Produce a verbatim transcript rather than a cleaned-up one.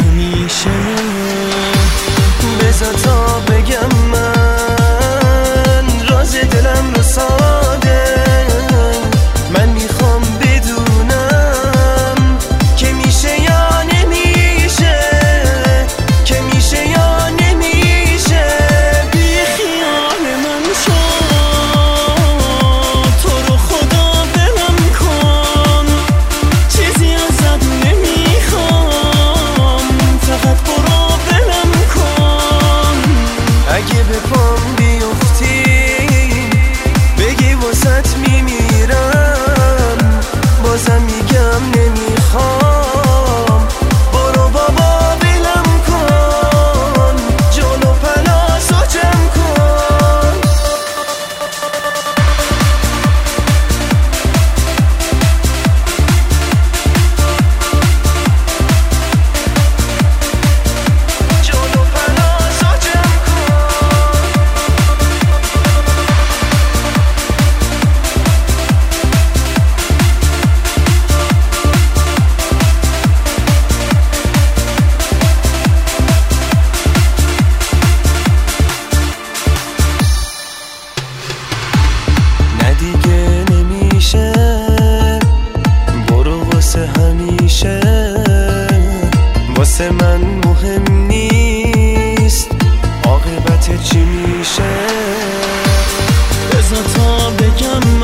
همیشه. بذار تا بگم من راز دلم رو ساده، من میخوام بدونم که میشه یا نمیشه، که میشه یا نمیشه. بی خیال من شو، تو رو خدا دلم کن، چیزی ازت نمیخوام، فقط برو دلم کن. اگه به پام بیفتی بگی واسط میمیرم، بازم میگم نمیخوام، برو بابا ولم کن، جلو پلاس و جمع کن. جلو پلاس و جمع نه دیگه نمیشه، برو واسه همیشه. واسه من مهم نیست عاقبت چی میشه. بذار تا بگم